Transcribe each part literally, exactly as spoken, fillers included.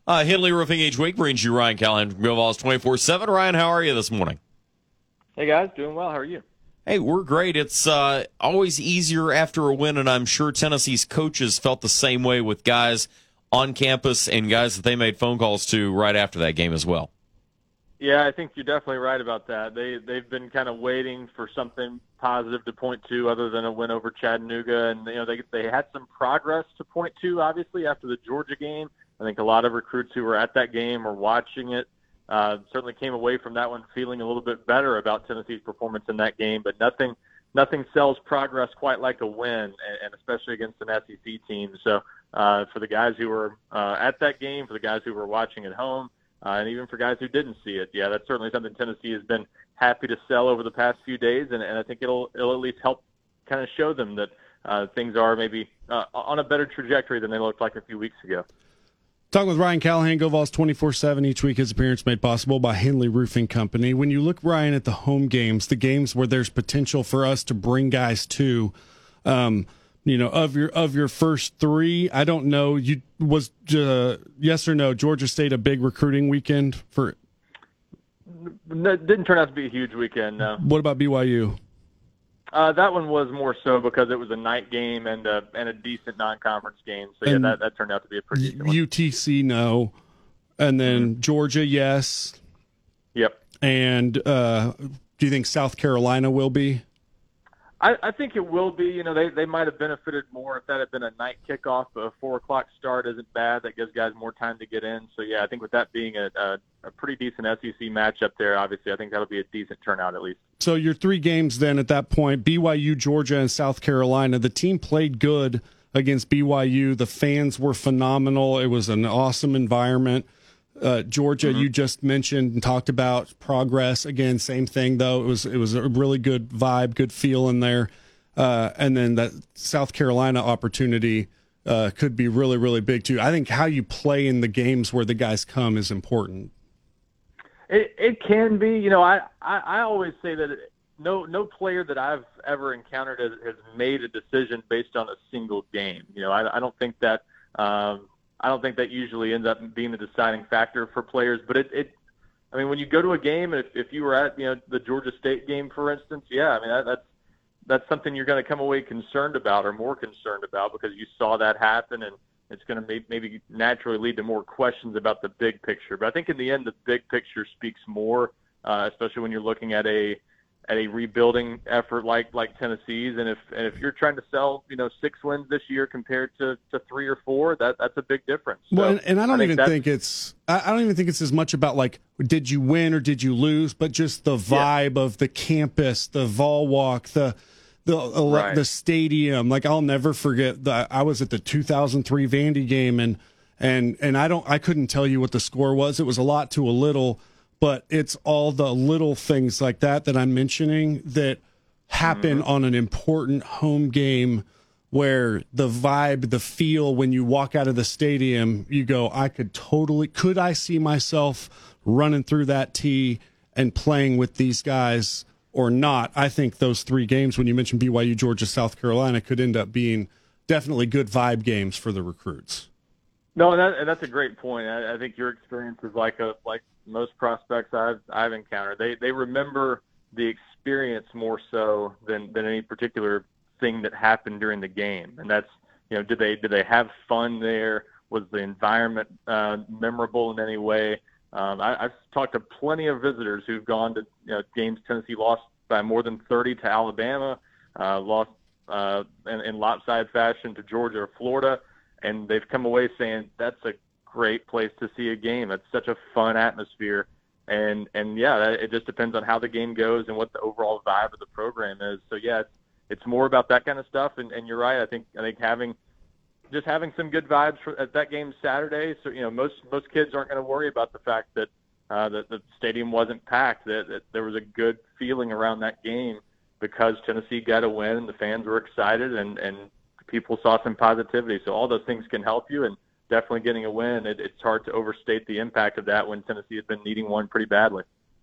Uh, Henley Roofing each week brings you Ryan Callahan from GoVols twenty-four seven. Ryan, how are you this morning? Hey, guys. Doing well. How are you? Hey, we're great. It's uh, always easier after a win, and I'm sure Tennessee's coaches felt the same way with guys on campus and guys that they made phone calls to right after that game as well. Yeah, I think you're definitely right about that. They, they've been kind of waiting for something positive to point to other than a win over Chattanooga, and you know they they had some progress to point to, obviously, after the Georgia game. I think a lot of recruits who were at that game or watching it uh, certainly came away from that one feeling a little bit better about Tennessee's performance in that game, but nothing nothing sells progress quite like a win, and, and especially against an S E C team. So uh, for the guys who were uh, at that game, for the guys who were watching at home, uh, and even for guys who didn't see it, yeah, that's certainly something Tennessee has been happy to sell over the past few days, and, and I think it'll, it'll at least help kind of show them that uh, things are maybe uh, on a better trajectory than they looked like a few weeks ago. Talking with Ryan Callahan, GoVols twenty-four seven each week. His appearance made possible by Henley Roofing Company. When you look, Ryan, at the home games, the games where there's potential for us to bring guys to, um, you know, of your of your first three, I don't know. You was uh, yes or no? Georgia State a big recruiting weekend for? No, didn't turn out to be a huge weekend. No. What about B Y U? Uh, that one was more so because it was a night game and a, and a decent non-conference game. So, yeah, and that, that turned out to be a pretty decent one. U T C, no. And then mm-hmm. Georgia, yes. Yep. And uh, do you think South Carolina will be? I, I think it will be. You know, they, they might have benefited more if that had been a night kickoff. A four o'clock start isn't bad. That gives guys more time to get in. So, yeah, I think with that being a, a, a pretty decent S E C matchup there, obviously, I think that'll be a decent turnout at least. So your three games then at that point, B Y U, Georgia, and South Carolina, the team played good against B Y U. The fans were phenomenal. It was an awesome environment. Uh, Georgia, mm-hmm. you just mentioned and talked about progress. Again, same thing, though. It was it was a really good vibe, good feel in there. Uh, and then that South Carolina opportunity uh, could be really, really big, too. I think how you play in the games where the guys come is important. It, it can be. You know, I, I, I always say that no no player that I've ever encountered has, has made a decision based on a single game. You know, I, I don't think that um, I don't think that usually ends up being the deciding factor for players. But it, it I mean, when you go to a game, if if you were at you know the Georgia State game, for instance, yeah, I mean that, that's that's something you're going to come away concerned about or more concerned about because you saw that happen, and it's going to maybe naturally lead to more questions about the big picture. But I think in the end, the big picture speaks more, uh, especially when you're looking at a at a rebuilding effort like like Tennessee's. And if and if you're trying to sell, you know, six wins this year compared to, to three or four, that that's a big difference. So well, and, and I don't I even think, think it's I don't even think it's as much about like did you win or did you lose, but just the vibe yeah. of the campus, the Vol Walk, the The right. the stadium, like I'll never forget that I was at the two thousand three Vandy game, and and and I don't I couldn't tell you what the score was. It was a lot to a little, but it's all the little things like that that I'm mentioning that happen mm-hmm. on an important home game where the vibe, the feel when you walk out of the stadium, you go, I could totally could I see myself running through that tee and playing with these guys or not. I think those three games, when you mentioned B Y U, Georgia, South Carolina, could end up being definitely good vibe games for the recruits. No, and, that, and that's a great point. I, I think your experience is like a like most prospects I've I've encountered. They they remember the experience more so than, than any particular thing that happened during the game. And that's you know did they did they have fun there? Was the environment uh, memorable in any way? Um, I, I've talked to plenty of visitors who've gone to you know, games Tennessee lost by more than thirty to Alabama, uh, lost uh, in, in lopsided fashion to Georgia or Florida, and they've come away saying that's a great place to see a game. It's such a fun atmosphere, and and yeah, it just depends on how the game goes and what the overall vibe of the program is. So yeah, it's, it's more about that kind of stuff. And, and you're right. I think I think having just having some good vibes for, at that game Saturday. So, you know, most most kids aren't going to worry about the fact that uh, that the stadium wasn't packed, that, that there was a good feeling around that game because Tennessee got a win and the fans were excited and, and people saw some positivity. So all those things can help you, and definitely getting a win, it, it's hard to overstate the impact of that when Tennessee has been needing one pretty badly.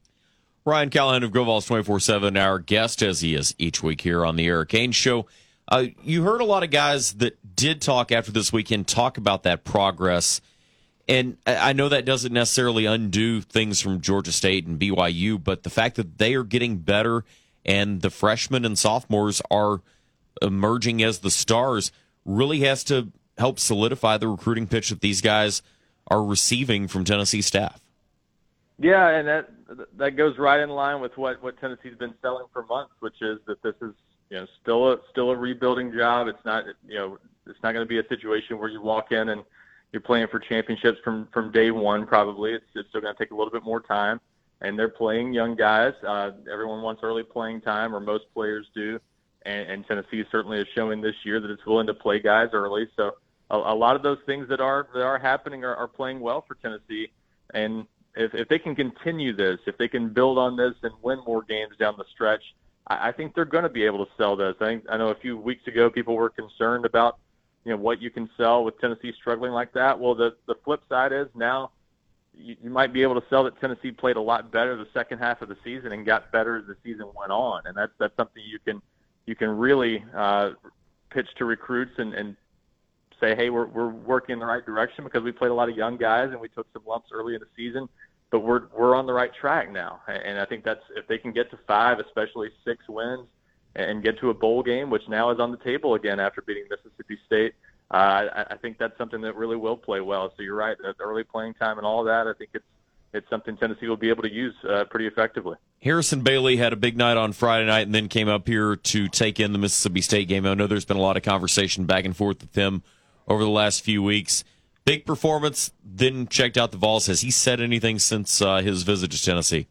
Ryan Callahan of GoVols twenty-four seven, our guest as he is each week here on the Eric Cain Show. Uh, you heard a lot of guys that did talk after this weekend talk about that progress And I know that doesn't necessarily undo things from Georgia State and B Y U, but the fact that they are getting better and the freshmen and sophomores are emerging as the stars really has to help solidify the recruiting pitch that these guys are receiving from Tennessee staff. Yeah, and that that goes right in line with what, what Tennessee's been selling for months, which is that this is you know still a still a rebuilding job. It's not you know it's not going to be a situation where you walk in and you're playing for championships from, from day one. Probably it's it's still going to take a little bit more time, and they're playing young guys. Uh, everyone wants early playing time, or most players do, and, and Tennessee certainly is showing this year that it's willing to play guys early. So a, a lot of those things that are that are happening are, are playing well for Tennessee, and If, if they can continue this, if they can build on this and win more games down the stretch, I, I think they're going to be able to sell this. I think I know a few weeks ago people were concerned about, you know, what you can sell with Tennessee struggling like that. Well, the the flip side is now you, you might be able to sell that Tennessee played a lot better the second half of the season and got better as the season went on, and that's that's something you can you can really uh, pitch to recruits and, and say, hey, we're we're working in the right direction because we played a lot of young guys and we took some lumps early in the season, but we're we're on the right track now. And I think that's if they can get to five, especially six wins, and get to a bowl game, which now is on the table again after beating Mississippi State, uh, I, I think that's something that really will play well. So you're right, the early playing time and all of that, I think it's it's something Tennessee will be able to use uh, pretty effectively. Harrison Bailey had a big night on Friday night and then came up here to take in the Mississippi State game. I know there's been a lot of conversation back and forth with him over the last few weeks. Big performance, then checked out the Vols. Has he said anything since uh, his visit to Tennessee?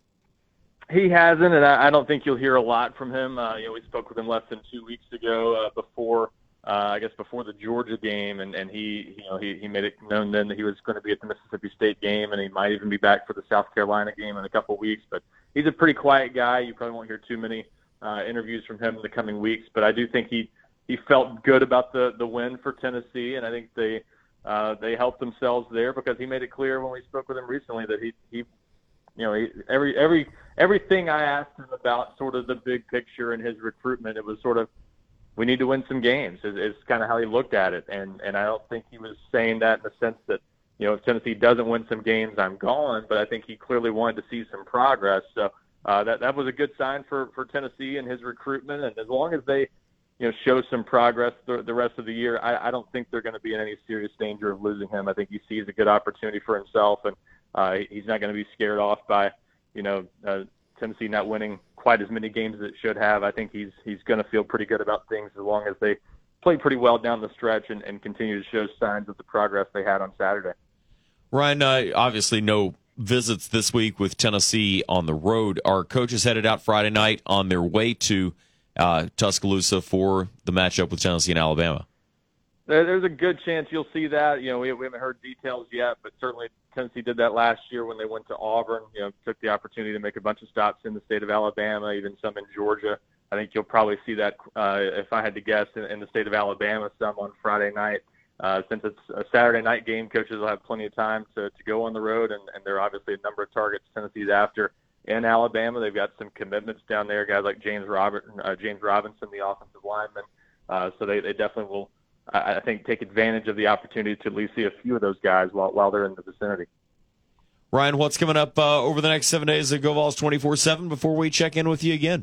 He hasn't, and I, I don't think you'll hear a lot from him. Uh, you know, we spoke with him less than two weeks ago uh, before, uh, I guess, before the Georgia game, and, and he, you know, he, he made it known then that he was going to be at the Mississippi State game, and he might even be back for the South Carolina game in a couple of weeks. But he's a pretty quiet guy. You probably won't hear too many uh, interviews from him in the coming weeks. But I do think he he felt good about the the win for Tennessee, and I think they uh, they helped themselves there because he made it clear when we spoke with him recently that he he. You know, he, every every everything I asked him about sort of the big picture in his recruitment, it was sort of, we need to win some games. Is, is kind of how he looked at it, and and I don't think he was saying that in the sense that, you know, if Tennessee doesn't win some games, I'm gone. But I think he clearly wanted to see some progress. So uh, that that was a good sign for for Tennessee and his recruitment. And as long as they, you know, show some progress the, the rest of the year, I, I don't think they're going to be in any serious danger of losing him. I think he sees a good opportunity for himself, and Uh, he's not going to be scared off by, you know, uh, Tennessee not winning quite as many games as it should have. I think he's he's going to feel pretty good about things as long as they play pretty well down the stretch and, and continue to show signs of the progress they had on Saturday. Ryan, uh, obviously no visits this week with Tennessee on the road. Our coaches headed out Friday night on their way to uh, Tuscaloosa for the matchup with Tennessee and Alabama. There's a good chance you'll see that. You know, we, we haven't heard details yet, but certainly Tennessee did that last year when they went to Auburn. You know, took the opportunity to make a bunch of stops in the state of Alabama, even some in Georgia. I think you'll probably see that, uh, if I had to guess, in, in the state of Alabama some on Friday night. Uh, since it's a Saturday night game, coaches will have plenty of time to, to go on the road, and, and there are obviously a number of targets Tennessee's after in Alabama. They've got some commitments down there, guys like James Robert, uh, James Robinson, the offensive lineman. Uh, so they, they definitely will, I think, take advantage of the opportunity to at least see a few of those guys while while they're in the vicinity. Ryan, what's coming up uh, over the next seven days at Go Vols twenty-four seven before we check in with you again?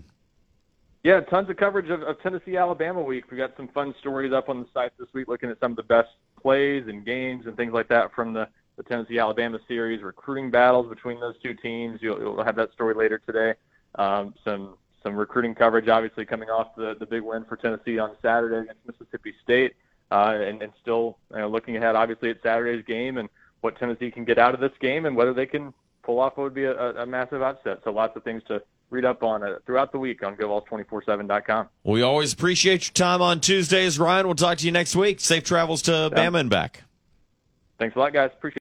Yeah, tons of coverage of, of Tennessee-Alabama week. We got some fun stories up on the site this week looking at some of the best plays and games and things like that from the, the Tennessee-Alabama series, recruiting battles between those two teams. You'll, you'll have that story later today. Um, some some recruiting coverage, obviously, coming off the, the big win for Tennessee on Saturday against Mississippi State. Uh, and, and still you know, looking ahead, obviously, at Saturday's game and what Tennessee can get out of this game and whether they can pull off what would be a, a massive upset. So lots of things to read up on uh, throughout the week on Go Vols two four seven dot com. We always appreciate your time on Tuesdays, Ryan. We'll talk to you next week. Safe travels to Bama and back. Thanks a lot, guys. Appreciate it.